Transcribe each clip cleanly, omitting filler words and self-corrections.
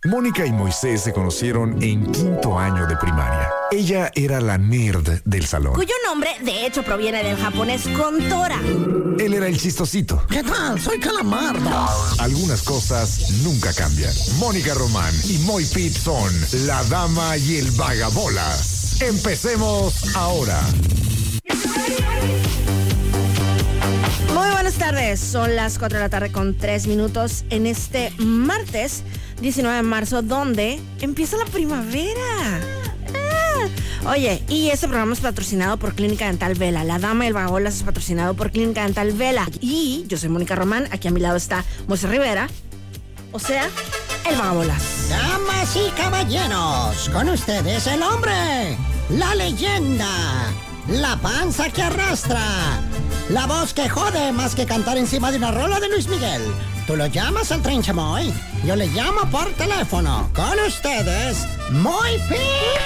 Mónica y Moisés se conocieron en quinto año de primaria. Ella era la nerd del salón. Cuyo nombre, de hecho, proviene del japonés Kontora. Él era el chistosito. ¿Qué tal? Soy Calamardo. Algunas cosas nunca cambian. Mónica Román y Moy Pitt son la dama y el vagabolas. Empecemos ahora. Muy buenas tardes, son las 4 de la tarde con 3 minutos en este martes 19 de marzo, donde empieza la primavera. Oye, y este programa es patrocinado por Clínica Dental Vela. La Dama y el Vagabolas es patrocinado por Clínica Dental Vela. Y yo soy Mónica Román, aquí a mi lado está Moisés Rivera, o sea, el Vagabolas. Damas y caballeros, con ustedes el hombre, la leyenda, la panza que arrastra, la voz que jode más que cantar encima de una rola de Luis Miguel. Tú lo llamas al tren, chamoy, yo le llamo por teléfono. Con ustedes, Moy Pitt.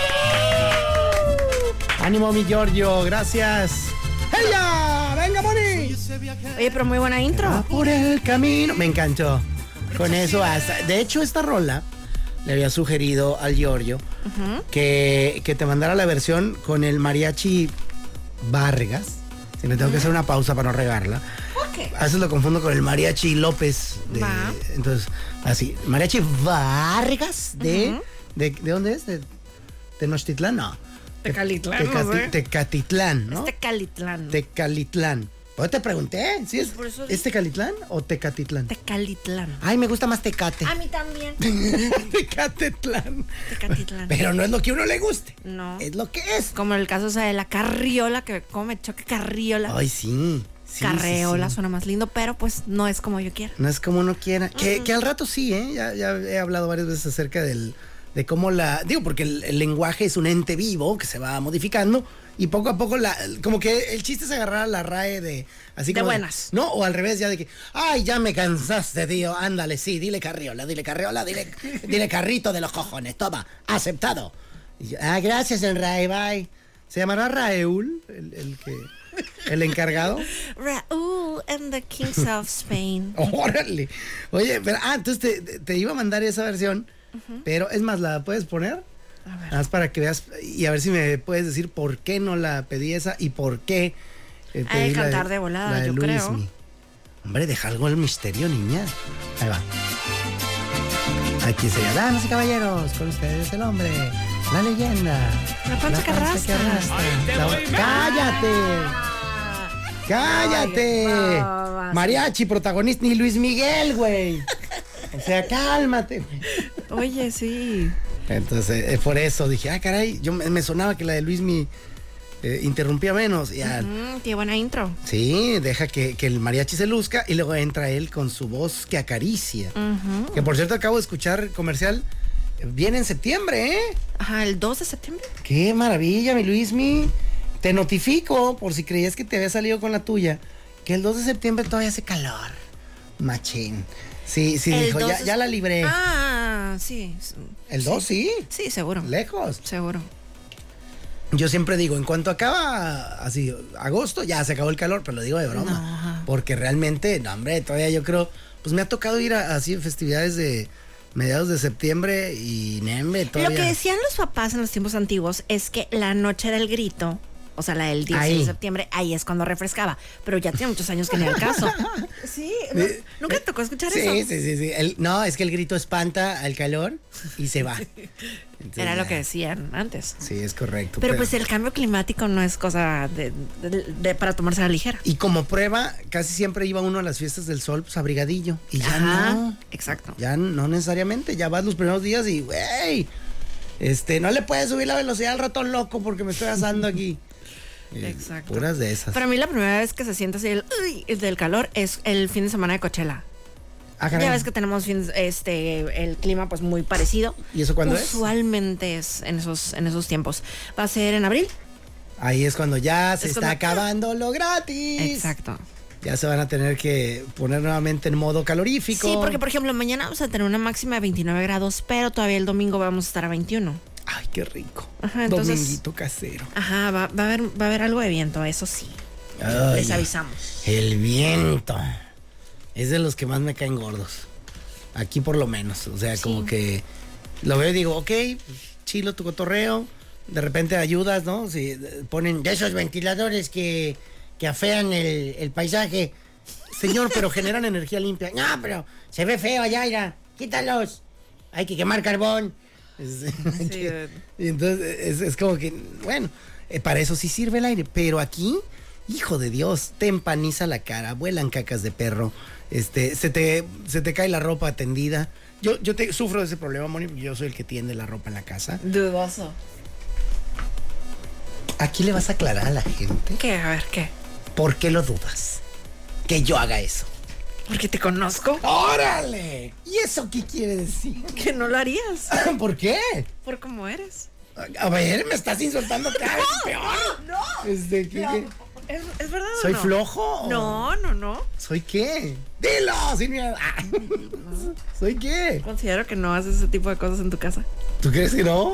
Ánimo, mi Giorgio, gracias. ¡Ella! ¡Venga, Moni! Oye, pero muy buena intro. Va por el camino. Me encantó. Con eso hasta. De hecho, esta rola le había sugerido al Giorgio que te mandara la versión con el mariachi Vargas. Si me tengo que hacer una pausa para no regarla. Okay. A veces lo confundo con el mariachi López. Entonces, así. Mariachi Vargas ¿de dónde es? ¿De Tenochtitlán? No. Tecalitlán, no sé. Tecatitlán, ¿no? Es Tecalitlán. Tecalitlán. Pues te pregunté, ¿sí es Tecalitlán o Tecatitlán? Tecalitlán. Ay, me gusta más Tecate. A mí también. Tecatitlán. Tecatitlán. Pero no es lo que a uno le guste. No. Es lo que es. Como el caso, o sea, de la carriola, que como me choque carriola. Ay, sí. Carreola sí. Suena más lindo, pero pues no es como yo quiera. No es como uno quiera. Que al rato sí, ¿eh? Ya he hablado varias veces acerca de cómo porque el lenguaje es un ente vivo que se va modificando y poco a poco como que el chiste es agarrar a la RAE de así de como buenas. No, o al revés, ya de que ay, ya me cansaste, tío, ándale, sí, dile carriola, dile carrito de los cojones, toma, aceptado. Y yo, gracias, el RAE, bye. ¿Se llamará Raúl el encargado? Raúl and the Kings of Spain. Órale. Oye, pero entonces te iba a mandar esa versión. Pero es más, ¿la puedes poner? A ver. Haz para que veas y a ver si me puedes decir por qué no la pedí esa y por qué Hay que cantar de volada, la de yo Luismi. creo. Hombre, deja algo el misterio, niña. Ahí va. Aquí se llama, damas y caballeros, con ustedes el hombre, la leyenda, La panza que arrastra. ¡Cállate! Ay, Mariachi, protagonista, ni Luis Miguel, güey. O sea, cálmate, güey. Oye, sí. Entonces, por eso dije, caray, yo me sonaba que la de Luismi interrumpía menos. Ya. Qué buena intro. Sí, deja que el mariachi se luzca y luego entra él con su voz que acaricia. Que por cierto acabo de escuchar comercial, viene en septiembre, ¿eh? Ajá, el 2 de septiembre. Qué maravilla, mi Luismi. Te notifico, por si creías que te había salido con la tuya, que el 2 de septiembre todavía hace calor. Machín. Sí, dijo, ya la libré. Sí. ¿El 2 sí? Sí, seguro. Lejos. Seguro. Yo siempre digo, en cuanto acaba así, agosto, ya se acabó el calor, pero lo digo de broma. No. Porque realmente, no, hombre, todavía yo creo, pues me ha tocado ir a así festividades de mediados de septiembre y nembe, todavía. Lo que decían los papás en los tiempos antiguos es que la noche del grito, o sea, la del 10 de septiembre, ahí es cuando refrescaba. Pero ya tiene muchos años que ni al caso. Sí, ¿nunca te tocó escuchar eso? Sí. No, es que el grito espanta al calor y se va. Entonces, era lo que decían antes. Sí, es correcto. Pero pues el cambio climático no es cosa de para tomarse a la ligera. Y como prueba, casi siempre iba uno a las fiestas del sol, pues abrigadillo. Y ya no. Exacto. Ya no necesariamente. Ya vas los primeros días y, güey, no le puedes subir la velocidad al ratón loco porque me estoy asando aquí. Exacto. Puras de esas. Para mí la primera vez que se siente así el del calor es el fin de semana de Coachella. Ya ves que tenemos el clima pues muy parecido. ¿Y eso cuándo es? Usualmente es en esos tiempos. Va a ser en abril. Ahí es cuando ya se está acabando lo gratis. Exacto. Ya se van a tener que poner nuevamente en modo calorífico. Sí, porque por ejemplo mañana vamos a tener una máxima de 29 grados, pero todavía el domingo vamos a estar a 21. Ay, qué rico. Ajá, entonces, dominguito casero. Ajá, va a haber algo de viento, eso sí. Ay, les avisamos. El viento es de los que más me caen gordos. Aquí por lo menos. O sea, sí. como que Lo veo y digo, ok, pues, chilo tu cotorreo. De repente ayudas, ¿no? Si ponen de esos ventiladores que afean el paisaje. Señor, pero generan energía limpia. No, pero se ve feo allá, mira. Quítalos. Hay que quemar carbón. Y entonces es como que, bueno, para eso sí sirve el aire. Pero aquí, hijo de Dios, te empaniza la cara, vuelan cacas de perro, se te cae la ropa tendida. Yo sufro de ese problema, Moni, porque yo soy el que tiende la ropa en la casa. Dudoso. Aquí le vas a aclarar a la gente. ¿Qué? A ver, ¿qué? ¿Por qué lo dudas? Que yo haga eso. Porque te conozco. ¡Órale! ¿Y eso qué quiere decir? Que no lo harías. ¿Por qué? Por cómo eres. A ver, me estás insultando cada vez peor. No. ¿Qué? ¿Es verdad o ¿Soy no? flojo? No. ¿Soy qué? ¡Dilo! Sin miedo. ¿Soy qué? Considero que no haces ese tipo de cosas en tu casa. ¿Tú crees que no?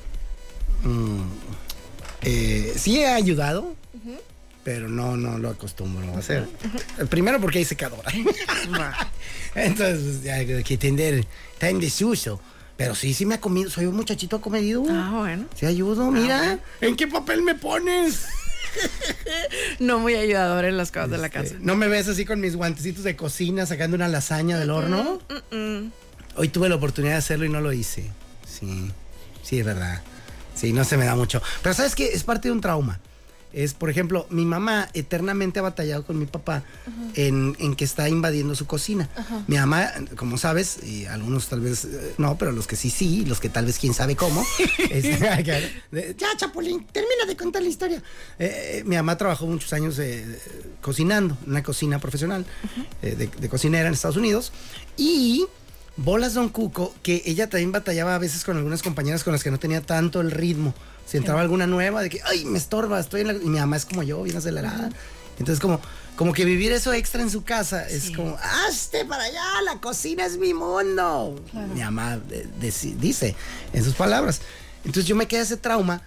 Sí he ayudado, pero no lo acostumbro a hacer. Primero porque hay secadora. Entonces, pues, ya hay que tender, está en desuso. Pero sí me ha comido, soy un muchachito acomedido. Ah, bueno. Sí ayudo, mira. Bueno. ¿En qué papel me pones? No muy ayudador en las cosas de la casa. ¿No me ves así con mis guantecitos de cocina sacando una lasaña del horno? Hoy tuve la oportunidad de hacerlo y no lo hice. Sí, es verdad. Sí, no se me da mucho. Pero ¿sabes qué? Es parte de un trauma. Es, por ejemplo, mi mamá eternamente ha batallado con mi papá en que está invadiendo su cocina. Mi mamá, como sabes, y algunos tal vez no, pero los que sí, los que tal vez quién sabe cómo. Ya, Chapulín, termina de contar la historia. Mi mamá trabajó muchos años cocinando, en una cocina profesional, de cocinera en Estados Unidos. Y bolas Don Cuco, que ella también batallaba a veces con algunas compañeras con las que no tenía tanto el ritmo. Si entraba alguna nueva, de que, ay, me estorba, estoy en la... Y mi mamá es como yo, bien acelerada. Entonces, como que vivir eso extra en su casa es como, hazte para allá, la cocina es mi mundo. Claro. Mi mamá dice en sus palabras. Entonces yo me quedé ese trauma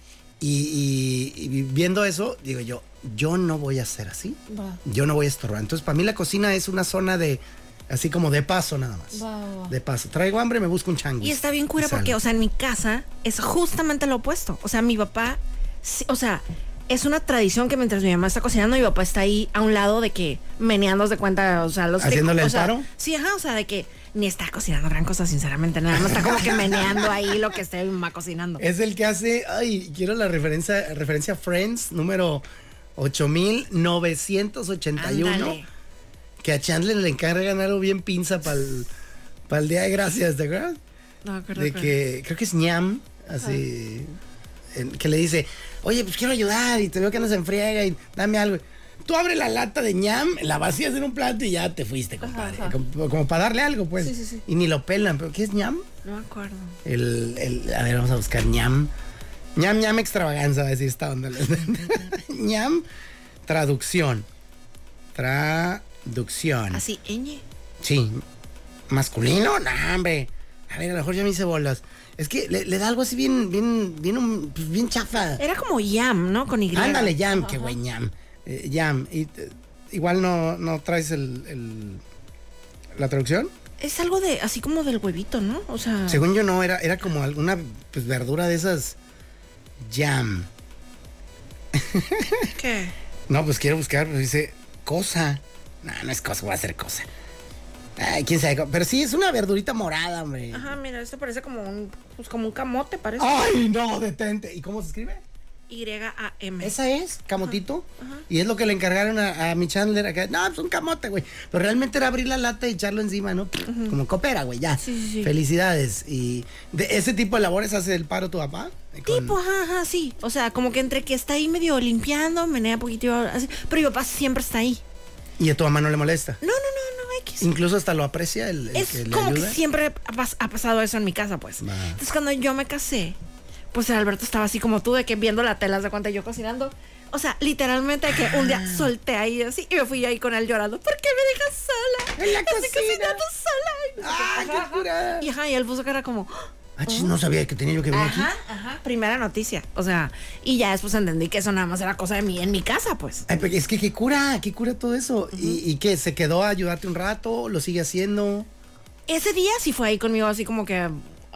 y viendo eso, digo yo no voy a ser así. Yo no voy a estorbar. Entonces, para mí la cocina es una zona de... Así como de paso nada más. De paso. Traigo hambre, me busco un changuis. Y está bien cura porque, o sea, en mi casa es justamente lo opuesto. O sea, mi papá, o sea, es una tradición que mientras mi mamá está cocinando, mi papá está ahí a un lado de que meneándose de cuenta, o sea, los ¿haciéndole el paro? Sí, o sea, de que ni está cocinando gran cosa, sinceramente, nada más está como que meneando ahí lo que esté mi mamá cocinando. Es el que hace, quiero la referencia a Friends, número 8981. Ándale. Que a Chandler le encargan algo bien pinza para el Día de Gracias, ¿te acuerdas? No, de que creo que es ñam, así, que le dice, oye, pues quiero ayudar y te veo que andas en friega y dame algo. Tú abres la lata de ñam, la vacías en un plato y ya te fuiste, compadre. Como para darle algo, pues. Sí. Y ni lo pelan, pero ¿qué es ñam? No me acuerdo. A ver, vamos a buscar ñam. ñam extravaganza, va a decir esta onda. ñam, traducción. ¿Así, ñ? Sí. ¿Masculino? No, hombre. A ver, a lo mejor ya me hice bolas. Es que le da algo así bien chafa. Era como yam, ¿no? Con Y. Ándale, yam, qué güey, yam. Yam. Igual no traes la traducción. Es algo de, así como del huevito, ¿no? O sea... Según yo no, era como alguna verdura de esas. Yam. ¿Qué? No, pues quiero buscar, pues dice cosa. No es cosa, va a ser cosa. Ay, quién sabe. Pero sí, es una verdurita morada, hombre. Ajá, mira, esto parece como un camote, parece. Ay, no, detente. ¿Y cómo se escribe? Y-A-M. ¿Esa es? ¿Camotito? Ajá. Y es lo que le encargaron a mi Chandler acá. No, es un camote, güey. Pero realmente era abrir la lata y echarlo encima, ¿no? Como coopera, güey, ya. Sí. Felicidades. ¿Y de ese tipo de labores hace el paro tu papá? Ajá, sí. O sea, como que entre que está ahí medio limpiando, menea poquito así. Pero mi papá siempre está ahí. ¿Y a tu mamá no le molesta? No, X. Incluso hasta lo aprecia el es que le como ayuda. Que siempre ha pasado eso en mi casa, pues. Entonces, cuando yo me casé, pues el Alberto estaba así como tú, de que viendo la tela, de cuenta yo cocinando. O sea, literalmente que un día solté ahí así y me fui ahí con él llorando. ¿Por qué me dejas sola? En la Estoy cocina. cocinando sola. ¡Qué curada! Y él puso cara como... no sabía que tenía yo que venir aquí. Ajá, primera noticia. O sea, y ya después entendí que eso nada más era cosa de mí en mi casa, pues. Ay, pero es que qué cura todo eso. ¿Y qué? ¿Se quedó a ayudarte un rato? ¿Lo sigue haciendo? Ese día sí fue ahí conmigo así como que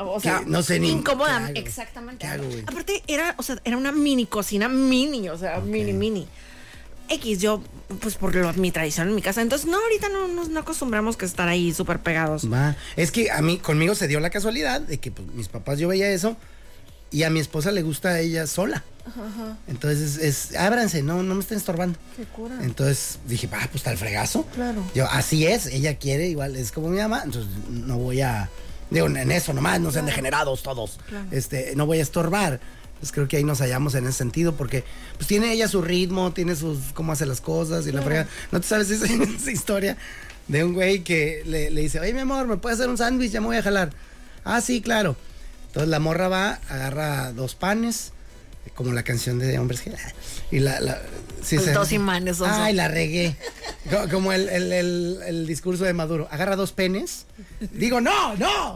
O sea, que no sé ni incómoda. qué hago. Exactamente. ¿Qué hago, güey? Aparte, era una mini cocina mini, o sea, mini. X, yo, pues por mi tradición en mi casa. Entonces, no, ahorita no acostumbramos que estar ahí súper pegados. Va. Es que conmigo se dio la casualidad de que pues, mis papás, yo veía eso y a mi esposa le gusta a ella sola. Ajá. Entonces ábranse, no me estén estorbando. Qué cura. Entonces dije, pues está el fregazo. Claro. Yo, así es, ella quiere, igual es como mi mamá, entonces no voy a, digo, en eso nomás, no sean degenerados todos. Claro. No voy a estorbar. Pues creo que ahí nos hallamos en ese sentido, porque pues tiene ella su ritmo, tiene cómo hace las cosas y la fregada. ¿No te sabes esa historia de un güey que le dice, oye, mi amor, ¿me puedes hacer un sándwich? Ya me voy a jalar. Ah, sí, claro. Entonces la morra va, agarra 2 panes, como la canción de Hombres G. Y sí, los 2 imanes. Ay, la regué. Como el discurso de Maduro. Agarra 2 penes. Digo, no.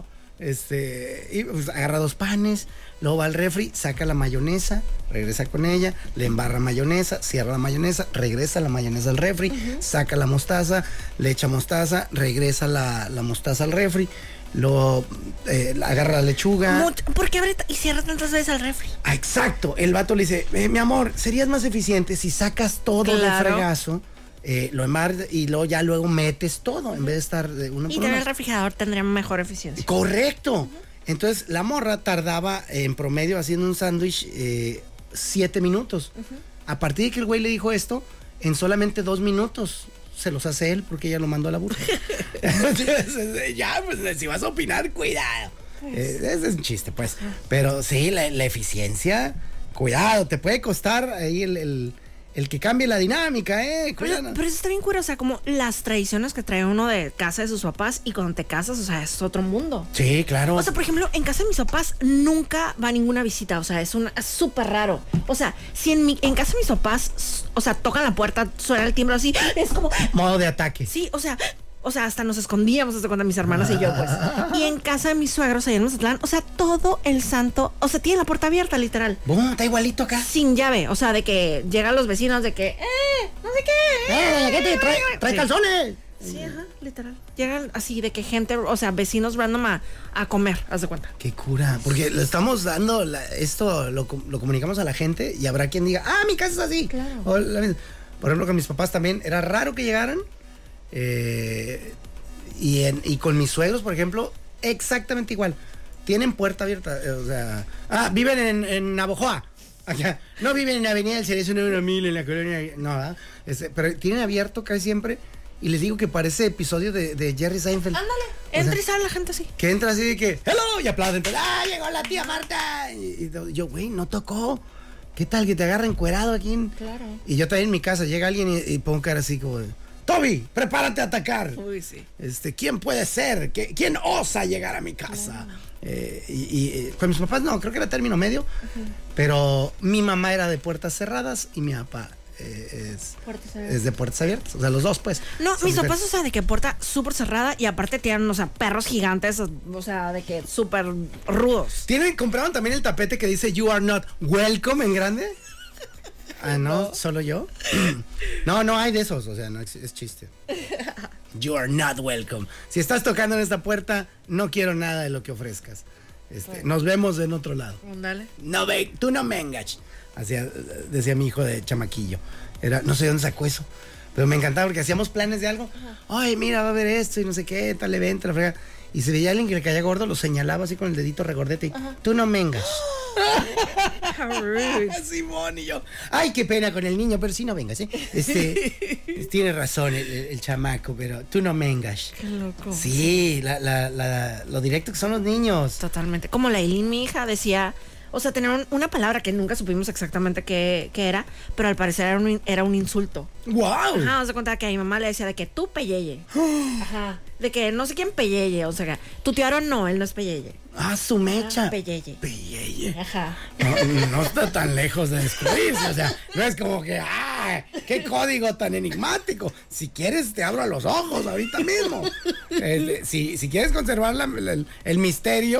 Y pues, agarra 2 panes, luego va al refri, saca la mayonesa, regresa con ella, le embarra mayonesa, cierra la mayonesa, regresa la mayonesa al refri, saca la mostaza, le echa mostaza, regresa la mostaza al refri, luego agarra la lechuga. ¿Por qué abre y cierra tantas veces al refri? Ah, exacto, el vato le dice, mi amor, serías más eficiente si sacas todo de fregazo. Lo embarras y luego metes todo en vez de estar de uno y por tener uno. el refrigerador tendría mejor eficiencia. Correcto. Entonces la morra tardaba en promedio haciendo un sándwich 7 minutos. A partir de que el güey le dijo esto, en solamente 2 minutos se los hace él porque ella lo mandó a la burra. Entonces, ya, pues si vas a opinar, cuidado. Ese es un chiste, pues. Pero sí, la eficiencia, cuidado, te puede costar ahí el que cambie la dinámica, pero eso está bien cura, o sea, como las tradiciones que trae uno de casa de sus papás y cuando te casas, o sea, es otro mundo. Sí, claro. O sea, por ejemplo, en casa de mis papás nunca va ninguna visita, o sea, es súper raro. O sea, si en casa de mis papás, o sea, tocan la puerta, suena el timbre así, es como... Modo de ataque. Sí, o sea, hasta nos escondíamos, hasta cuando mis hermanas y yo, pues. Y en casa de mis suegros allá en Mazatlán, o sea, todo el santo, o sea, tiene la puerta abierta, literal. Está igualito acá. Sin llave, o sea, de que llegan los vecinos de que, no sé qué. Trae calzones. Sí, ajá, literal. Llegan así de que gente, o sea, vecinos random a comer, haz de cuenta. Qué cura, porque le estamos dando, esto lo comunicamos a la gente y habrá quien diga, mi casa es así. Claro. Por ejemplo, con mis papás también, era raro que llegaran. Y con mis suegros, por ejemplo, exactamente igual. Tienen puerta abierta, o sea... viven en Navojoa. Acá. No viven en Avenida del Cerezo número 1000 en la colonia... No, ¿verdad? Pero tienen abierto casi siempre. Y les digo que parece episodio de Jerry Seinfeld. Ándale, entra y sale la gente así. Que entra así de que... ¡Hello! Y aplauden. Llegó la tía Marta. Y yo, güey, no tocó. ¿Qué tal que te agarra encuerado aquí? Claro. Y yo también en mi casa llega alguien y pongo cara así como... Toby, prepárate a atacar. Uy, sí. ¿Quién puede ser? ¿Quién osa llegar a mi casa? Y con mis papás no, creo que era término medio. Pero mi mamá era de puertas cerradas y mi papá es de puertas abiertas. O sea, los dos, pues. No, mis papás, o sea, de que puerta súper cerrada y aparte tienen, o sea, perros gigantes, o sea, de que súper rudos. ¿Compraron también el tapete que dice You are not welcome en grande? ¿No? ¿Solo yo? No hay de esos, o sea, no es chiste. You are not welcome. Si estás tocando en esta puerta, no quiero nada de lo que ofrezcas. Nos vemos en otro lado. Dale. No, tú no me engaches. Decía mi hijo de chamaquillo. No sé dónde sacó eso, pero me encantaba porque hacíamos planes de algo. Ay, mira, va a haber esto y no sé qué, tal evento, la frega. Y si veía a alguien que le caía gordo, lo señalaba así con el dedito regordete y tú no me engaches. Simón y yo. Ay, qué pena con el niño, pero sí no vengas, tiene razón el chamaco, pero tú no vengas. Qué loco. Sí, lo directo que son los niños. Totalmente. Como la Eileen, mi hija, decía, o sea, tenía una palabra que nunca supimos exactamente qué era, pero al parecer era un insulto. ¡Wow! Ajá, os de cuenta que a mi mamá le decía de que tú peyeye. Ajá. De que no sé quién peyeye, o sea, tu tío Aaron no, él no es peyeye. Su mecha. Peyeye. Peyeye. Ajá. No está tan lejos de descubrirse, o sea, no es como que, qué código tan enigmático. Si quieres, te abro los ojos ahorita mismo. Si quieres conservar el misterio.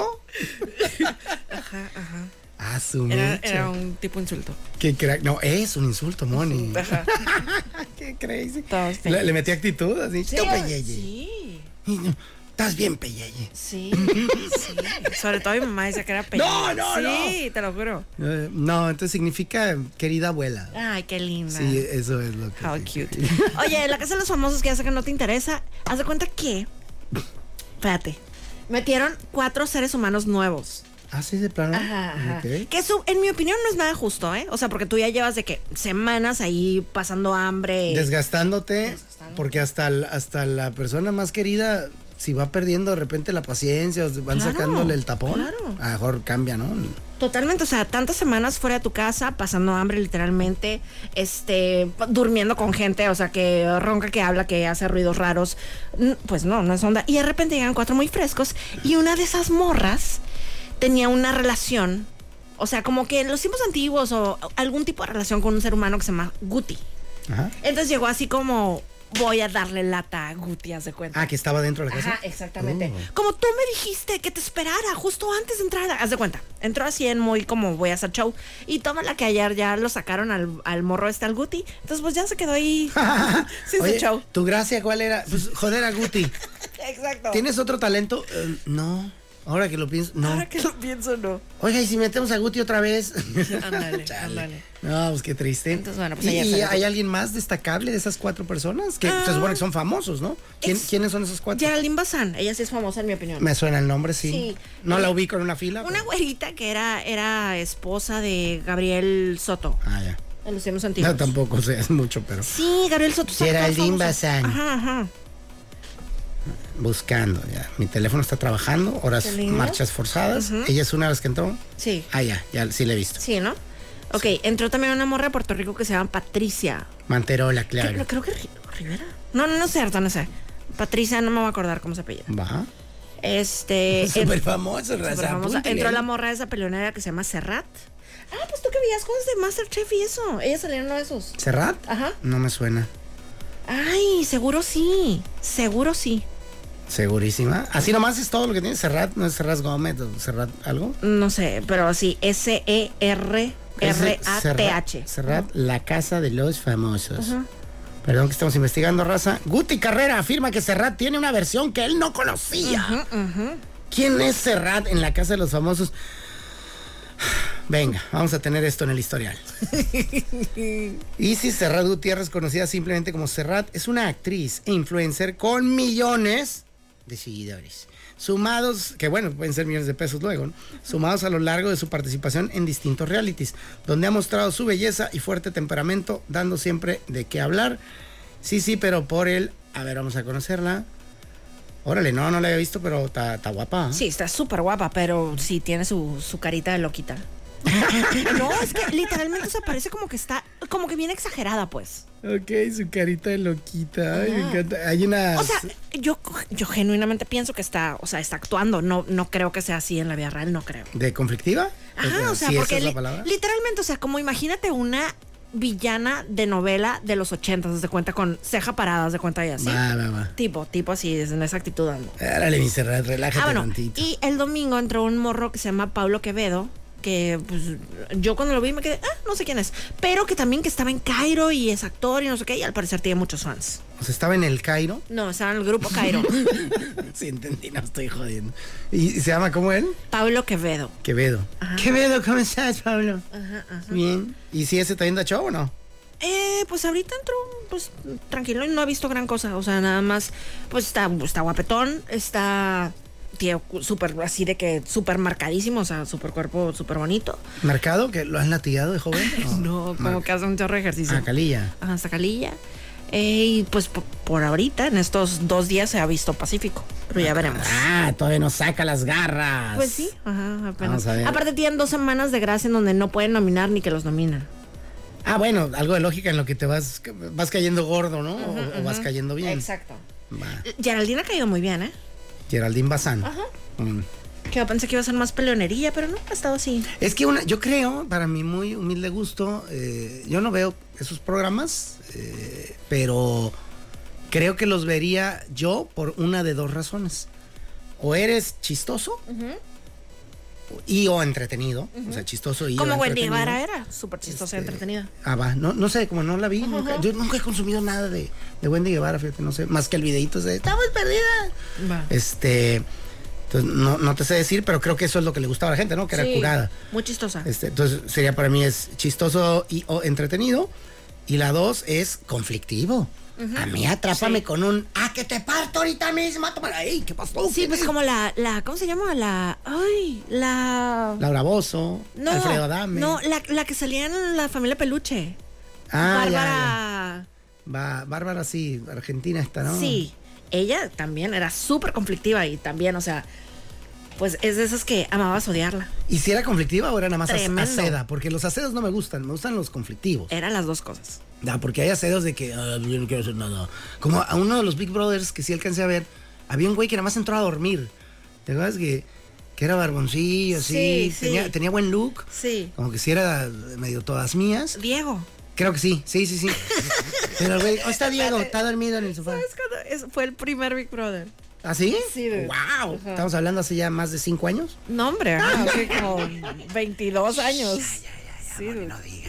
Ajá. Su mecha. Era un tipo insulto. Qué crack. No, es un insulto, Moni. Ajá. Qué crazy. Todos Le metí actitud así. Sí. Tú, peyeye. Sí. Estás bien, Peyeye. Sí, sí. Sobre todo mi mamá decía que era Peyeye. No, sí, te lo juro. No, entonces significa querida abuela. Ay, qué linda. Sí, eso es lo que... How cute. Oye, la casa de los famosos, que ya sé que no te interesa, haz de cuenta que... Espérate. Metieron 4 seres humanos nuevos. ¿Ah, sí, de plano? Ajá. Ok. Que en mi opinión no es nada justo, ¿eh? O sea, porque tú ya llevas de que semanas ahí pasando hambre. Desgastándote, porque hasta la persona más querida, si va perdiendo de repente la paciencia, o van Claro, sacándole el tapón, claro. a lo mejor cambia, ¿no? Totalmente, o sea, tantas semanas fuera de tu casa, pasando hambre literalmente, durmiendo con gente, o sea, que ronca, que habla, que hace ruidos raros. Pues no es onda. Y de repente llegan 4 muy frescos y una de esas morras tenía una relación, o sea, como que en los tiempos antiguos o algún tipo de relación con un ser humano que se llama Guti. Ajá. Entonces llegó así como, voy a darle lata a Guti, haz de cuenta. Ah, que estaba dentro de la casa. Ajá, exactamente. Como tú me dijiste que te esperara justo antes de entrar, haz de cuenta. Entró así en muy como voy a hacer show. Y toma la que ayer ya lo sacaron al morro al Guti. Entonces pues ya se quedó ahí sin Oye, su show. ¿tu gracia cuál era? Pues joder a Guti. Exacto. ¿Tienes otro talento? No. Ahora que lo pienso, no. Ahora que lo pienso, no. Oiga, ¿y si metemos a Guti otra vez? Ándale, Chale. ándale. No, pues qué triste. Entonces, bueno, pues ¿Y ayer salió. hay alguien más destacable de esas 4 personas? Que se supone que son famosos, ¿no? ¿Quiénes son esos 4? Geraldine Bazán, ella sí es famosa en mi opinión. Me suena el nombre, sí. Sí. No la ubico en una fila. Una pero- güerita que era esposa de Gabriel Soto. Ah, ya. En los tiempos antiguos. No, tampoco sé, es mucho, pero... Sí, Gabriel Soto. Geraldine famosa. Bazán. Ajá. Buscando, ya. Mi teléfono está trabajando, horas, Qué lindo. marchas forzadas. Ella es una de las que entró. Sí. Ah, ya sí la he visto. Sí, ¿no? Ok, entró también una morra de Puerto Rico que se llama Patricia. Manterola, claro. Creo que Rivera. No es cierto, no sé. Patricia, no me voy a acordar cómo se apellida. Va. Súper famoso, raza. famosa. apúntele. Entró la morra de esa peleonera que se llama Serrat. Ah, pues tú que veías cosas de Masterchef y eso. Ella salió en uno de esos. ¿Serrat? Ajá. No me suena. Ay, seguro sí. Seguro sí. Segurísima. Así nomás es todo lo que tiene. Serrat, ¿no es Serrat Gómez o Serrat algo? No sé, pero sí. S-E-R-R-A-T-H. Serrat, la casa de los famosos. Perdón que estamos investigando, raza. Guti Carrera afirma que Serrat tiene una versión que él no conocía. ¿Quién es Serrat en la casa de los famosos? Venga, vamos a tener esto en el historial. Isis Serrat Gutiérrez, conocida simplemente como Serrat, es una actriz e influencer con millones de seguidores. Sumados, que bueno, pueden ser millones de pesos luego, ¿no? Sumados a lo largo de su participación en distintos realities, donde ha mostrado su belleza y fuerte temperamento, dando siempre de qué hablar. Sí, pero por él, a ver, vamos a conocerla. Órale, no la había visto, pero está guapa. Sí, está súper guapa, pero sí tiene su carita de loquita. No, es que literalmente se parece como que está, como que bien exagerada, pues. Ok, su carita de loquita. Ay, me encanta. Hay una... O sea, yo genuinamente pienso que está actuando. No creo que sea así en la vida real, no creo. ¿De conflictiva? Ajá, o sea, ¿Sí, porque esa es la palabra? literalmente, o sea, como imagínate una villana de novela de los 80, de cuenta, con ceja parada, de cuenta y así. Va. Tipo así, en esa actitud ando. Árale, mi Serrat, relájate Bueno, tantito. y el domingo entró un morro que se llama Pablo Quevedo, que pues yo cuando lo vi me quedé, no sé quién es, pero que también que estaba en Cairo y es actor y no sé qué, y al parecer tiene muchos fans. O sea, estaba en el Cairo. No, estaba en el grupo Cairo. Sí, entendí, no estoy jodiendo. ¿Y se llama cómo él? Pablo Quevedo. Quevedo. Ajá. Quevedo, ¿cómo estás, Pablo? Ajá. Bien. ¿Y si ese está yendo a show o no? Pues ahorita entró, pues, tranquilo y no ha visto gran cosa. O sea, nada más, pues está guapetón, está, tío, súper, así de que súper marcadísimo, o sea, súper cuerpo, súper bonito. ¿Marcado? ¿Que lo has latigado de joven? No, como que hace un chorro de ejercicio. Ah, calilla. Ajá, hasta Calilla. Y pues por ahorita, en estos 2 días se ha visto Pacífico, pero ya veremos. Ah, todavía nos saca las garras. Pues sí, ajá, apenas. Vamos a ver. Aparte tienen 2 semanas de gracia en donde no pueden nominar ni que los nominan. Ah, bueno, algo de lógica en lo que te vas cayendo gordo, ¿no? O vas cayendo bien. Exacto. Va. Geraldine ha caído muy bien, ¿eh? Geraldine Bazán. Ajá. Mm. Que yo pensé que iba a ser más peleonería, pero no, ha estado así. Es que yo creo, para mi muy humilde gusto, yo no veo esos programas, pero creo que los vería yo por una de 2 razones. O eres chistoso, o entretenido, o sea, chistoso y Como o Wendy entretenido. Guevara era, súper chistosa y entretenida. No sé, como no la vi, yo nunca he consumido nada de Wendy Guevara, fíjate, no sé, más que el videito de "Estamos perdidas". Va. Entonces no te sé decir, pero creo que eso es lo que le gustaba a la gente, ¿no? Que era Sí, curada. muy chistosa. Entonces sería para mí es chistoso y o entretenido. Y la 2 es conflictivo. A mí atrápame con un que te parto ahorita mismo. Tómala ahí, ¿qué pasó? Sí, pues como la ¿cómo se llama? La Laura Bozzo, no, Alfredo Adame. No, la que salía en La Familia Peluche. Bárbara. Bárbara. Bárbara, sí, Argentina está, ¿no? Sí, ella también era súper conflictiva y también, o sea, pues es de esas que amabas odiarla. ¿Y si era conflictiva o era nada más Tremendo. aceda? Porque los acedos no me gustan los conflictivos. Eran las dos cosas. Porque hay acedos de que yo no quiero hacer nada. Como a uno de los Big Brothers que sí alcancé a ver, había un güey que nada más entró a dormir. ¿Te acuerdas que era barboncillo, así? Sí, Tenía buen look. Sí. Como que sí era medio todas mías. Diego. Creo que sí. Pero el güey, está Diego, está dormido en el sofá. ¿Sabes cuándo? Fue el primer Big Brother. ¿Ah, sí? Sí, bebé. ¡Wow! Ajá. Estamos hablando hace ya más de 5 años. No, hombre, que como 22 años. Sí, Moni, no digas.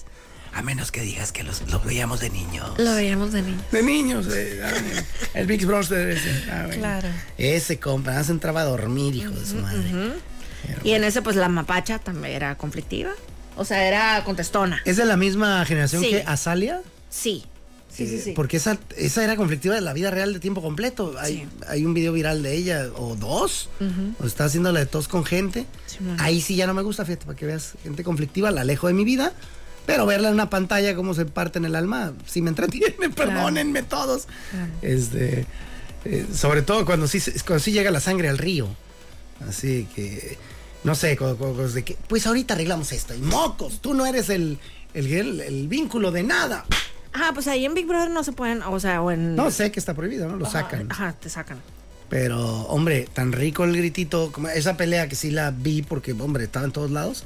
A menos que digas que los veíamos de niños. lo veíamos de niño. De niños, el Big Brother ese. Bueno. Claro. Ese compa, nada más entraba a dormir, hijo de su madre. Y en ese, pues la mapacha también era conflictiva. O sea, era contestona. ¿Es de la misma generación Sí. que Azalia? Sí. Sí. Porque esa era conflictiva de la vida real de tiempo completo. Hay un video viral de ella, o 2, o está haciendo la de tos con gente. Sí, man. Ahí sí ya no me gusta, fíjate, para que veas gente conflictiva, la alejo de mi vida. Pero verla en una pantalla, cómo se parte en el alma, sí me entretiene, perdónenme todos. Claro. Sobre todo cuando sí llega la sangre al río. Así que, no sé, de que, pues ahorita arreglamos esto. Y mocos, tú no eres el vínculo de nada. Ajá, pues ahí en Big Brother no se pueden, o sea, o en... No sé que está prohibido, ¿no? Lo sacan. Ajá, te sacan. Pero, hombre, tan rico el gritito, como esa pelea que sí la vi porque, hombre, estaba en todos lados,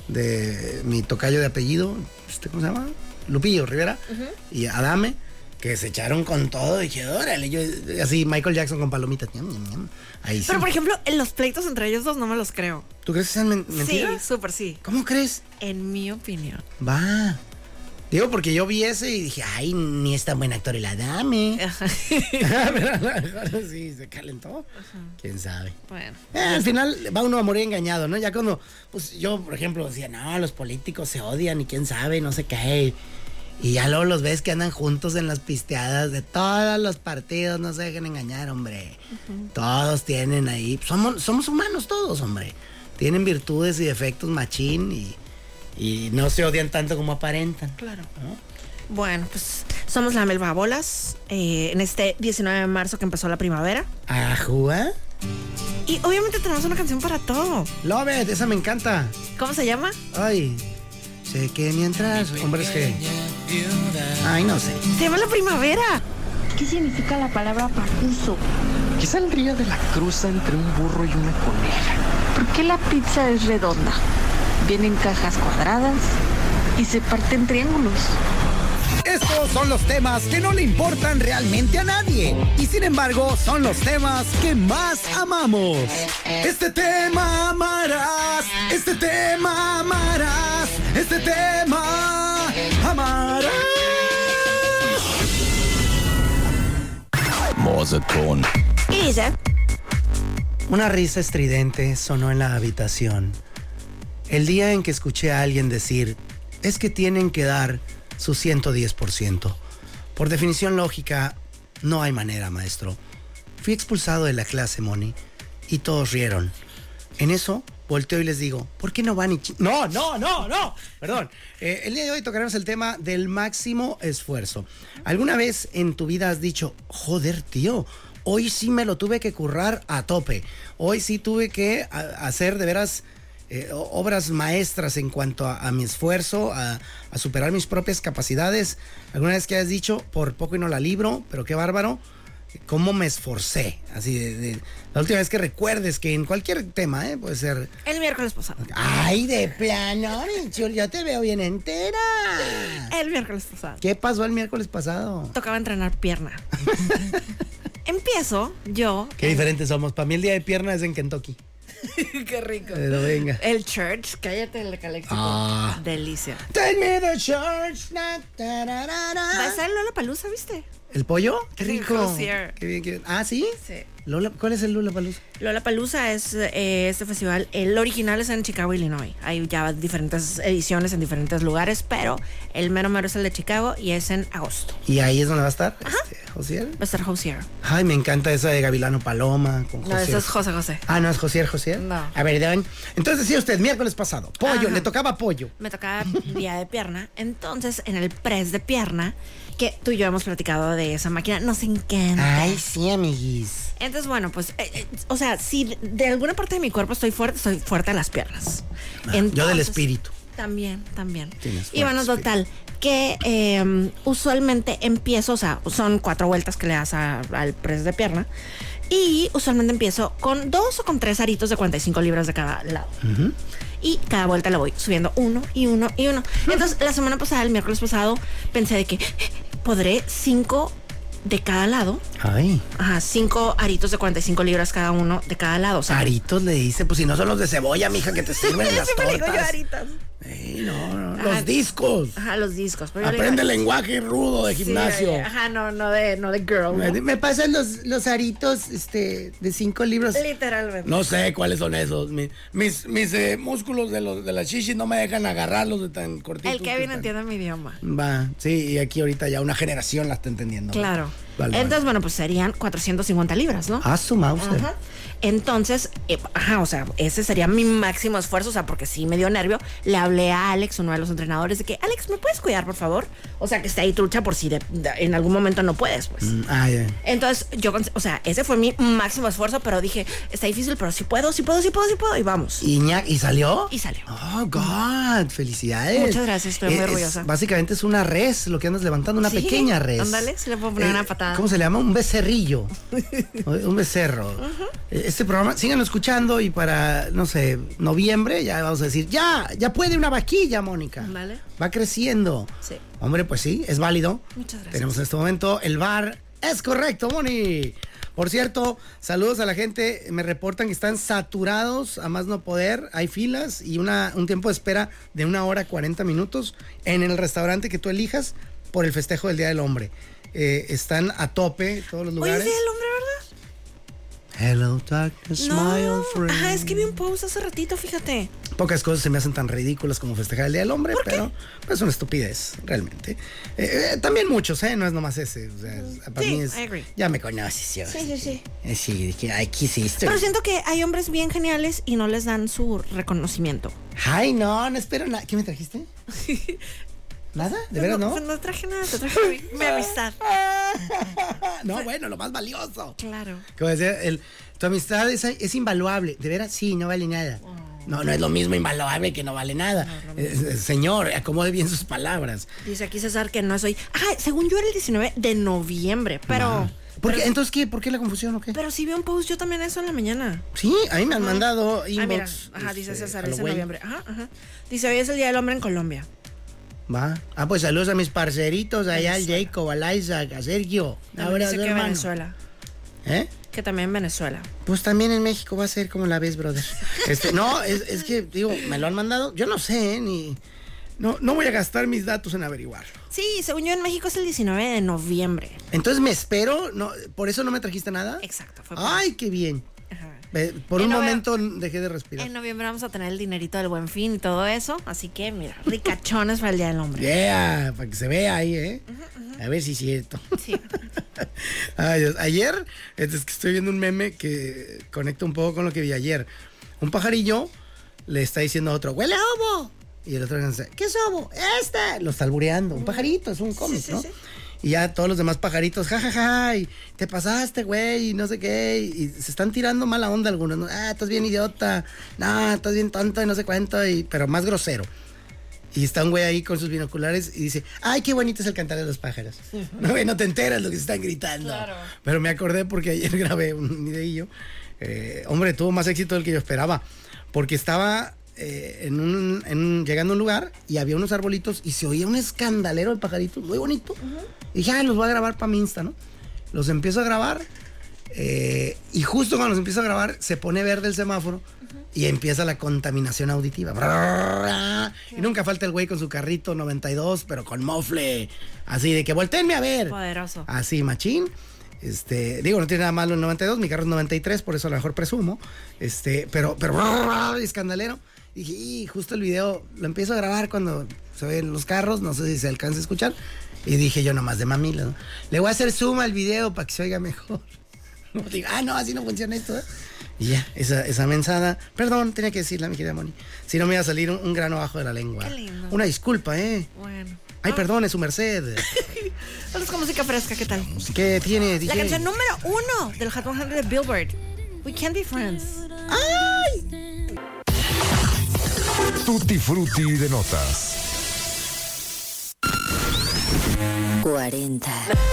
de mi tocayo de apellido, ¿cómo se llama? Lupillo Rivera, y Adame, que se echaron con todo, y dije, órale, yo, así Michael Jackson con palomitas, ñam, ñam, ñam. Ahí sí. Pero, por ejemplo, en los pleitos entre ellos dos no me los creo. ¿Tú crees que sean mentiras? Sí, súper sí. ¿Cómo crees? En mi opinión. Va. Digo, porque yo vi ese y dije, ay, ni es tan buen actor el Adame. Pero a lo mejor sí, se calentó. ¿Quién sabe? Bueno. Al final va uno a morir engañado, ¿no? Ya cuando, pues yo, por ejemplo, decía, no, los políticos se odian y quién sabe, no sé qué. Y ya luego los ves que andan juntos en las pisteadas de todos los partidos, no se dejen engañar, hombre. Todos tienen ahí, somos humanos todos, hombre. Tienen virtudes y defectos machín y no se odian tanto como aparentan. Claro. ¿No? Bueno, pues somos la Melba Bolas en este 19 de marzo que empezó la primavera. ¿Ajúa? Y obviamente tenemos una canción para todo. Love it, esa me encanta. ¿Cómo se llama? Ay, sé que mientras hombres que... Ay, no sé. Se llama La Primavera. ¿Qué significa la palabra pacuso? ¿Qué saldría de la cruza entre un burro y una coneja? ¿Por qué la pizza es redonda? Viene en cajas cuadradas y se parte en triángulos. Estos son los temas que no le importan realmente a nadie y sin embargo son los temas que más amamos. Este tema amarás, este tema amarás, este tema amarás. Morseton. Y dice... Una risa estridente sonó en la habitación. El día en que escuché a alguien decir, es que tienen que dar su 110%. Por definición lógica, no hay manera, maestro. Fui expulsado de la clase, Moni, y todos rieron. En eso, volteo y les digo, ¿por qué no van y... No, perdón. El día de hoy tocaremos el tema del máximo esfuerzo. ¿Alguna vez en tu vida has dicho, joder, tío, hoy sí me lo tuve que currar a tope? Hoy sí tuve que hacer de veras... obras maestras en cuanto a mi esfuerzo, a superar mis propias capacidades. Alguna vez que hayas dicho, por poco y no la libro, pero qué bárbaro, cómo me esforcé. Así de la última vez que recuerdes que en cualquier tema, puede ser... El miércoles pasado. Ay, de plano, Chul, yo te veo bien entera. El miércoles pasado. ¿Qué pasó el miércoles pasado? Tocaba entrenar pierna. Empiezo yo... Qué diferentes somos. Para mí el día de pierna es en Kentucky. Qué rico. Pero venga. El church, cállate el caléxico. Delicia. Take me to church. Na, ta, ra, ra, ra. Va a estar en Lollapalooza, ¿viste? ¿El pollo? Qué Sí, rico. Hozier. Qué bien, qué bien. Ah, ¿sí? Sí. ¿Cuál es el Lollapalooza? Lollapalooza es este festival. El original es en Chicago, Illinois. Hay ya diferentes ediciones en diferentes lugares, pero el mero mero es el de Chicago y es en agosto. ¿Y ahí es donde va a estar? ¿Josier? Va a estar Hozier. Ay, me encanta esa de Gavilano Paloma. Con No, Josier. eso es José José. Ah, ¿no es Josier? No. A ver, entonces decía usted, miércoles pasado, pollo, Ajá. le tocaba pollo. Me tocaba día de pierna. Entonces, en el press de pierna, que tú y yo hemos platicado de esa máquina, nos encanta. Ay, sí, amiguis. Entonces, bueno, pues, o sea, si de alguna parte de mi cuerpo estoy fuerte a las piernas. Yo del Entonces, espíritu. También. Tienes Y bueno, fuerte total, que usualmente empiezo, o sea, son 4 vueltas que le das al press de pierna. Y usualmente empiezo con 2 o con 3 aritos de 45 libras de cada lado. Y cada vuelta la voy subiendo 1 y 1 y 1. Entonces, la semana pasada, el miércoles pasado, pensé de que podré 5 de cada lado. Ay. Ajá, 5 aritos de 45 libras cada uno de cada lado. O sea, Aritos le dice, pues si no son los de cebolla, mija, que te sirven en las siempre le digo yo tortas. aritos. Ey, no, Ajá. los discos. Ajá, los discos. Pero yo le Aprende digo, lenguaje rudo de sí, gimnasio. ajá, no de girl. ¿no? Me pasan los aritos de 5 libros. Literalmente. No sé cuáles son esos. Mis músculos de las chichis no me dejan agarrarlos de tan cortitos. El Kevin que entiende mi idioma. están. Va, sí, y aquí ahorita ya una generación la está entendiendo. ¿no? Claro. Vale, Entonces, bueno, pues serían 450 libras, ¿no? Ah, su mouse. Ajá. Entonces, o sea, ese sería mi máximo esfuerzo, o sea, porque sí me dio nervio. Le hablé a Alex, uno de los entrenadores, de que, Alex, ¿me puedes cuidar, por favor? O sea, que esté ahí trucha por si en algún momento no puedes, pues. Ya. Entonces, o sea, ese fue mi máximo esfuerzo, pero dije, está difícil, pero sí puedo, y vamos. ¿Y salió? Y salió. Oh, God, felicidades. Muchas gracias, estoy muy orgullosa. Básicamente es una res, lo que andas levantando, una Sí, pequeña res. ándale, se le puedo poner una patada. ¿Cómo se le llama? Un becerrillo. Un becerro. Este programa, síganlo escuchando y para, no sé, noviembre ya vamos a decir, ya puede una vaquilla, Mónica. Vale. Va creciendo. Sí. Hombre, pues sí, es válido. Muchas gracias. Tenemos en este momento el bar. Es correcto, Moni. Por cierto, saludos a la gente. Me reportan que están saturados a más no poder. Hay filas y un tiempo de espera de 1 hora 40 minutos en el restaurante que tú elijas por el festejo del Día del Hombre. Están a tope todos los Oye, lugares. ¿es el hombre, verdad? Hello, darkness, my friend. Ajá, es que vi un post hace ratito, fíjate. Pocas cosas se me hacen tan ridículas como festejar el Día del Hombre, pero es una estupidez, realmente. También muchos, no es nomás ese. O sea, para Sí, mí es. I agree. Ya me conoces, yo. Sí. Sí, de que, ay, ¿qué hiciste? Pero siento que hay hombres bien geniales y no les dan su reconocimiento. Ay, no espero nada. ¿Qué me trajiste? ¿Nada? ¿De veras no? Pues no traje nada, te traje mi amistad. No, bueno, lo más valioso. Claro. Como decía, tu amistad es invaluable. ¿De veras? Sí, no vale nada. No es lo mismo invaluable que no vale nada. Señor, acomode bien sus palabras. Dice aquí César que no soy. Según yo era el 19 de noviembre, pero. Entonces, ¿qué? ¿Por qué la confusión o qué? Pero sí vi un post yo también eso en la mañana. Sí, a mí me han mandado inbox. Mira. Ajá, dice César, es en Halloween. noviembre. Ajá. Dice, hoy es el Día del Hombre en Colombia. Va. Pues saludos a mis parceritos allá, al Jacob, al Isaac, a Sergio. También dice que hermano. Venezuela. Que también Venezuela. Pues también en México va a ser como la ves, brother. No, es que, digo, me lo han mandado. Yo no sé, no voy a gastar mis datos en averiguarlo. Sí, según yo en México es el 19 de noviembre. Entonces me espero, ¿por eso no me trajiste nada? Exacto. Fue Ay, qué bien. Ajá. Por En un novie- momento dejé de respirar. En noviembre vamos a tener el dinerito del Buen Fin y todo eso. Así que, mira, ricachones para el Día del Hombre. Yeah, para que se vea ahí, A ver si es cierto. Sí. Ay, Dios. Ayer, es que estoy viendo un meme que conecta un poco con lo que vi ayer. Un le está diciendo a otro, ¡huele a ovo! Y el otro dice, ¿qué es ovo? Lo está albureando. Un pajarito, es un cómic, sí, ¿no? sí. Y ya todos los demás pajaritos, jajaja, y te pasaste, güey, y no sé qué, y se están tirando mala onda algunos, ¿no? Estás bien idiota, no, estás bien tonto y no sé cuánto, pero más grosero. Y está un güey ahí con sus binoculares y dice, ay, qué bonito es el cantar de los pájaros. No, güey, no te enteras lo que se están gritando. Claro. Pero me acordé porque ayer grabé un videillo. Hombre, tuvo más éxito del que yo esperaba, porque estaba llegando a un lugar y había unos arbolitos y se oía un escandalero de pajaritos muy bonito. Y dije, los voy a grabar para mi Insta, ¿no? Los empiezo a grabar Y justo cuando se empieza a grabar, se pone verde el semáforo y empieza la contaminación auditiva. Y nunca falta el güey con su carrito 92, pero con mofle. Así de que voltéenme a ver. Poderoso. Así, machín. Digo, no tiene nada malo el 92, mi carro es 93, por eso a lo mejor presumo. Pero escandalero. Dije, y justo el video lo empiezo a grabar cuando se ven los carros, no sé si se alcanza a escuchar. Y dije yo nomás de mamila, ¿no? Le voy a hacer zoom al video para que se oiga mejor. Digo, no, así no funciona esto, ¿eh? Y ya, esa mensada. Perdón, tenía que decirla, mi querida Moni. Si no me iba a salir un grano abajo de la lengua. Qué lindo. Una disculpa, ¿eh? Bueno. Ay, perdón, es su merced. Vamos con música fresca, ¿qué tal? ¿Qué tiene, DJ? La canción número 1 del Hot 100 de Billboard. We Can't Be Friends. ¡Ay! Tutti Frutti de notas. 40.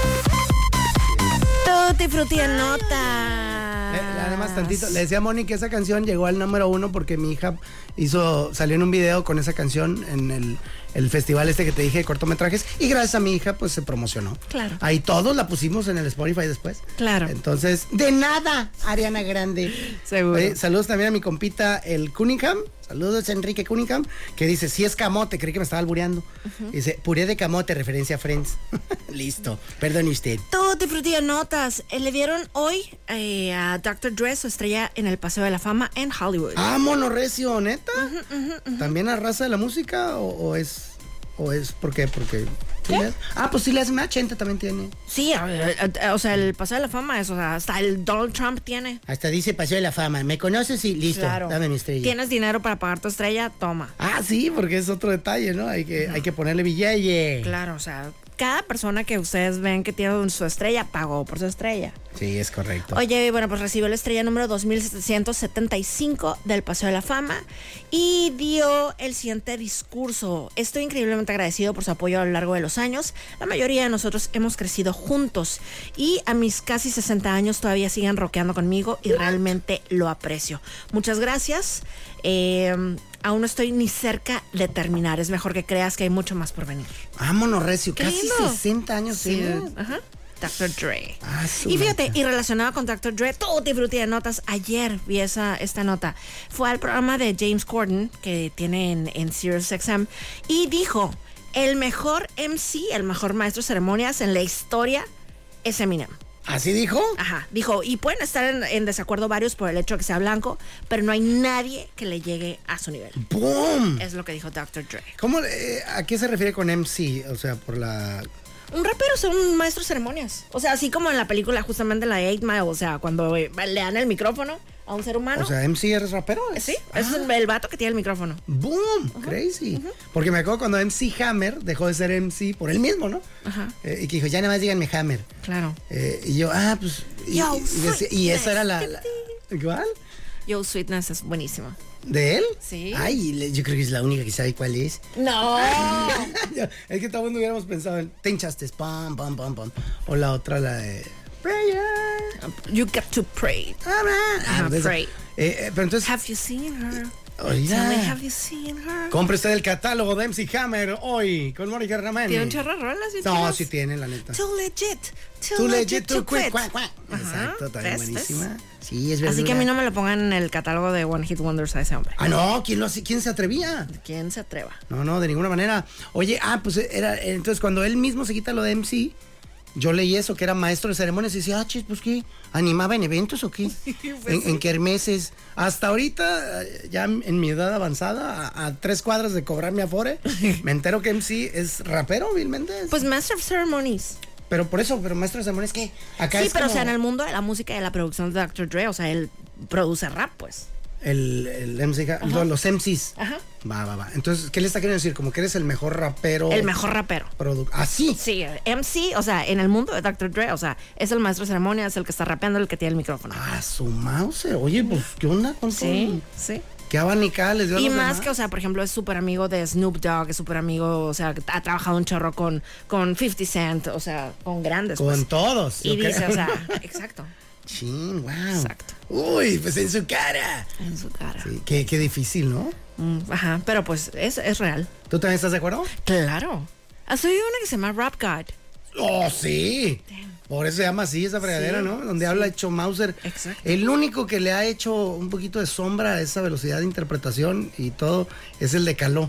Tutti Frutti de nota. Además, tantito, le decía a Moni que esa canción llegó al número 1 porque mi hija salió en un video con esa canción en el festival que te dije de cortometrajes, y gracias a mi hija pues se promocionó. Claro. Ahí todos la pusimos en el Spotify después. Claro. Entonces, de nada, Ariana Grande. Seguro. Saludos también a mi compita, el Cunningham. Saludos, Enrique Cunningham, que dice, si es camote, creí que me estaba albureando. Dice, puré de camote, referencia a Friends. Listo, perdone usted. Tutti Frutti de notas. Le dieron hoy a Dr. Dre su estrella en el Paseo de la Fama en Hollywood. Ah, mono recio, ¿neta? ¿También arrasa de la música o es por qué? Porque ¿qué? Pues sí le hace más, Chente también tiene. Sí, o sea, el Paseo de la Fama es, o sea, hasta el Donald Trump tiene. Hasta dice Paseo de la Fama. ¿Me conoces? Y listo, Claro. dame mi estrella. ¿Tienes dinero para pagar tu estrella? Toma. Ah, sí, porque es otro detalle, ¿no? Hay que ponerle billete. Claro, o sea, cada persona que ustedes ven que tiene su estrella pagó por su estrella. Sí, es correcto. Oye, bueno, pues recibió la estrella número 2775 del Paseo de la Fama y dio el siguiente discurso. Estoy increíblemente agradecido por su apoyo a lo largo de los años. La mayoría de nosotros hemos crecido juntos y a mis casi 60 años todavía siguen rockeando conmigo y realmente lo aprecio. Muchas gracias. Aún no estoy ni cerca de terminar. Es mejor que creas que hay mucho más por venir. Vámonos, recio. Qué Casi lindo. 60 años, Sí, ¿sí? ajá. Dr. Dre. Ah, su Y fíjate, nota. y relacionado con Dr. Dre, Tutti Frutti de notas, ayer vi esta nota. Fue al programa de James Corden, que tiene en SiriusXM, y dijo, el mejor MC, el mejor maestro de ceremonias en la historia es Eminem. ¿Así dijo? Ajá, dijo, y pueden estar en desacuerdo varios por el hecho de que sea blanco, pero no hay nadie que le llegue a su nivel. ¡Boom! Es lo que dijo Dr. Dre. ¿Cómo, a qué se refiere con MC? O sea, por la... Un rapero es un maestro de ceremonias. O sea, así como en la película, justamente la de 8 Mile, o sea, cuando le dan el micrófono a un ser humano. O sea, MC eres rapero. Sí, es el vato que tiene el micrófono. ¡Boom! Crazy. Porque me acuerdo cuando MC Hammer dejó de ser MC por él mismo, ¿no? Ajá. Y que dijo, ya nada más díganme Hammer. Claro. Y yo, pues... Yo, y esa era la... ¿Cuál? Yo Sweetness es buenísima. ¿De él? Sí. Ay, yo creo que es la única que sabe cuál es. No. Es que todo el mundo hubiéramos pensado en Te hinchaste, pam, pam, pam, pam. O la otra, la de Prayer. You got to pray. Pray. Pero entonces... Have you seen her? Oiga. Tell me, have you seen her? Compre usted el catálogo de MC Hammer hoy con Mónica Ramani. ¿Tiene un chorro de rolas? No, sí tiene, la neta. Too legit. Too legit to quit. Ajá. Exacto, también ¿Ves? buenísima. Sí, es verdad. Así que a mí no me lo pongan en el catálogo de One Hit Wonders a ese hombre. Ah, no, ¿quién se atrevía? ¿Quién se atreva? No, de ninguna manera. Oye, pues entonces cuando él mismo se quita lo de MC, yo leí eso, que era maestro de ceremonias, y decía, chis, pues ¿qué? ¿Animaba en eventos o qué? En kermeses. Hasta ahorita, ya en mi edad avanzada, a 3 cuadras de cobrar mi afore, me entero que MC es rapero, Bill Méndez. Pues Master of Ceremonies. Pero maestro de ceremonias, ¿qué? Acá Sí, es pero como o sea, en el mundo de la música y de la producción de Dr. Dre, o sea, él produce rap, pues. el MC, los MCs. Ajá. Va. Entonces, ¿qué le está queriendo decir? Como que eres el mejor rapero. El mejor rapero. ¿Así? Sí, MC, o sea, en el mundo de Dr. Dre, o sea, es el maestro de ceremonia, es el que está rapeando, el que tiene el micrófono. Ah, su mouse. Oye, pues, ¿qué onda con Sí. ¿Qué abanicada les dio a Y los más demás? que, o sea, por ejemplo, es súper amigo de Snoop Dogg, es súper amigo, o sea, ha trabajado un chorro con 50 Cent, o sea, con grandes. Con pues. todos. Y yo dice, creo. o sea, exacto. Chin, wow. Exacto. Uy, pues en su cara. En su cara. Sí, qué difícil, ¿no? Ajá, pero pues es real. ¿Tú también estás de acuerdo? Claro. ¿Has oído una que se llama Rap God? Oh, sí. Por eso se llama así esa fregadera, Sí, ¿no? Donde sí. habla hecho Mauser. Exacto. El único que le ha hecho un poquito de sombra a esa velocidad de interpretación y todo es el de Caló.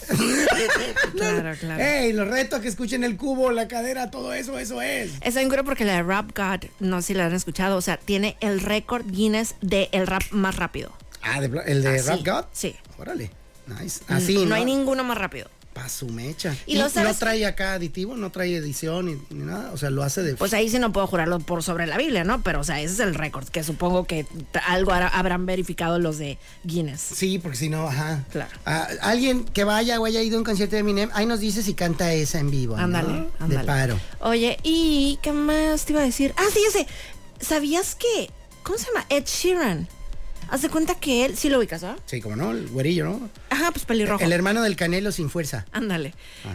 Claro, claro. ¡Ey! Los retos que escuchen el cubo, la cadera, todo eso es. Es bien cura porque la de Rap God, no sé si la han escuchado, o sea, tiene el récord Guinness de el rap más rápido. Ah, el de Así, Rap God. Sí. Órale. Nice. Así, No hay ninguno más rápido. Pa' su mecha. Y Y lo no sabes- trae acá aditivo, no trae edición ni nada. O sea, lo hace de. Pues ahí sí no puedo jurarlo por sobre la Biblia, ¿no? Pero, o sea, ese es el récord, que supongo que algo habrán verificado los de Guinness. Sí, porque si no, ajá. Claro. Alguien que vaya o haya ido a un concierto de Eminem, ahí nos dice si canta esa en vivo. ¿no? Ándale, ándale. De paro. Oye, ¿y qué más te iba a decir? Ah, sí, ese. ¿Sabías que? ¿Cómo se llama? Ed Sheeran. Haz de cuenta que él, sí lo ubicas, ¿ah? Sí, como no, el güerillo, ¿no? Ajá, pues pelirrojo. El hermano del Canelo sin fuerza. Ándale.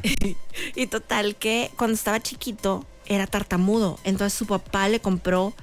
Y total que cuando estaba chiquito era tartamudo. Entonces su papá le compró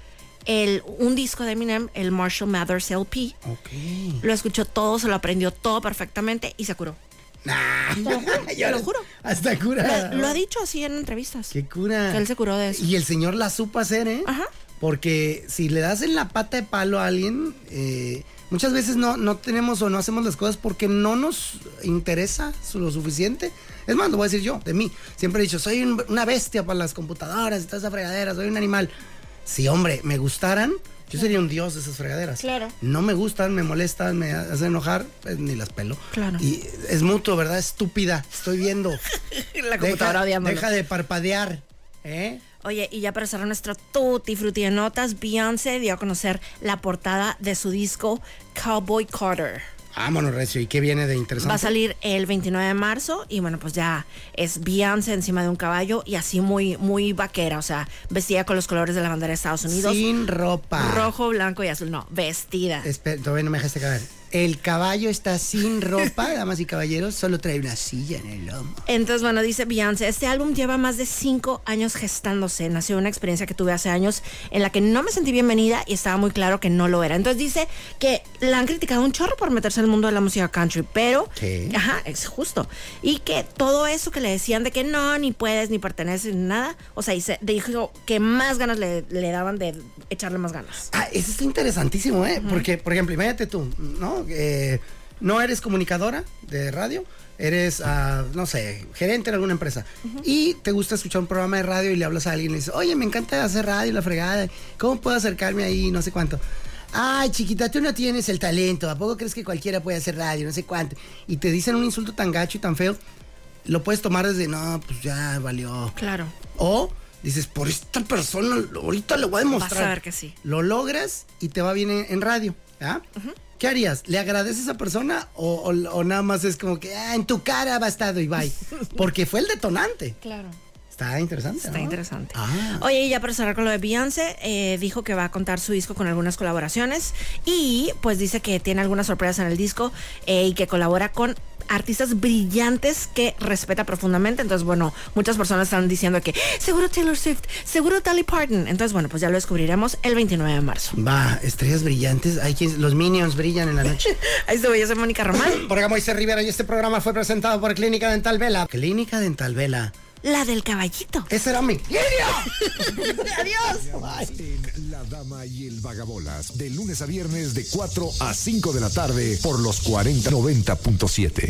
un disco de Eminem, el Marshall Mathers LP. Ok. Lo escuchó todo, se lo aprendió todo perfectamente y se curó. Nah. Te lo juro. Hasta cura. Lo ha dicho así en entrevistas. Qué cura. Que él se curó de eso. Y el señor la supo hacer, ¿eh? Ajá. Porque si le das en la pata de palo a alguien, muchas veces no tenemos o no hacemos las cosas porque no nos interesa lo suficiente. Es más, lo voy a decir yo, de mí. Siempre he dicho, soy una bestia para las computadoras y toda esa fregadera, soy un animal. Si, hombre, me gustaran, yo sería un dios de esas fregaderas. Claro. No me gustan, me molestan, me hacen enojar, pues ni las pelo. Claro. Y es mutuo, ¿verdad? Estúpida, estoy viendo. La computadora odiándolo. Deja de parpadear, ¿eh? Oye, y ya para cerrar nuestro tutti frutti de notas, Beyoncé dio a conocer la portada de su disco Cowboy Carter. Vámonos, Recio. ¿Y qué viene de interesante? Va a salir el 29 de marzo y bueno, pues ya es Beyoncé encima de un caballo y así muy, muy vaquera, o sea, vestida con los colores de la bandera de Estados Unidos. Sin ropa. Rojo, blanco y azul. No, vestida. Espera, todavía no me dejaste caer. El caballo está sin ropa, damas y caballeros, solo trae una silla en el lomo. Entonces, bueno, dice Beyoncé, este álbum lleva más de 5 años gestándose. Nació una experiencia que tuve hace años en la que no me sentí bienvenida y estaba muy claro que no lo era. Entonces dice que la han criticado un chorro por meterse en el mundo de la música country, pero... ¿Qué? Ajá, es justo. Y que todo eso que le decían de que no, ni puedes, ni perteneces, ni nada, o sea, dijo que más ganas le daban de echarle más ganas. Ah, eso está interesantísimo, ¿eh? Porque, por ejemplo, imagínate tú, ¿no? No eres comunicadora de radio, eres, no sé, gerente de alguna empresa. Y te gusta escuchar un programa de radio y le hablas a alguien y le dices, oye, me encanta hacer radio, la fregada, ¿cómo puedo acercarme ahí? No sé cuánto. Ay, chiquita, tú no tienes el talento, ¿a poco crees que cualquiera puede hacer radio? No sé cuánto. Y te dicen un insulto tan gacho y tan feo, lo puedes tomar desde, no, pues ya valió. Claro. O dices, por esta persona, ahorita le voy a demostrar. Vas a ver que sí. Lo logras y te va bien en radio, ¿ah? ¿Qué harías? ¿Le agradeces a esa persona o nada más es como que en tu cara bastardo y bye? Porque fue el detonante. Claro. Está interesante, Está ¿no? interesante. Ah. Oye, y ya para cerrar con lo de Beyoncé, dijo que va a contar su disco con algunas colaboraciones y pues dice que tiene algunas sorpresas en el disco y que colabora con artistas brillantes que respeta profundamente. Entonces, bueno, muchas personas están diciendo que seguro Taylor Swift, seguro Dolly Parton. Entonces, bueno, pues ya lo descubriremos el 29 de marzo. Va, estrellas brillantes. Los Minions brillan en la noche. Ahí estuve, yo soy Mónica Román. Por acá Moisés Rivera y este programa fue presentado por Clínica Dental Vela. Clínica Dental Vela. La del caballito. Ese era mi... Adiós. En La Dama y el Vagabolas, de lunes a viernes de 4 a 5 de la tarde por los 4090.7.